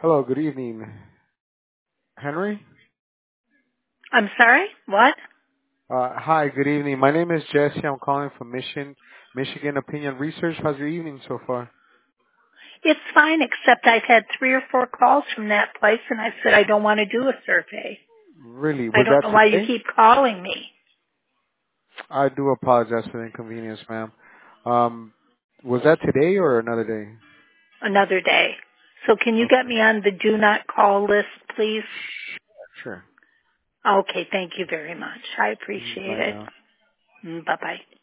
Hello, good evening. Henry? I'm sorry? What? Hi, good evening. My name is Jesse. I'm calling from Michigan Opinion Research. How's your evening so far? It's fine, except I've had 3 or 4 calls from that place, and I said I don't want to do a survey. Really? I Was don't that know why you today? keep calling me. I do apologize for the inconvenience, ma'am. Um, was that today or another day? Another day. So can you get Okay, me on the do not call list, please? sure. Okay, thank you very much. I appreciate Bye it. now. Bye-bye.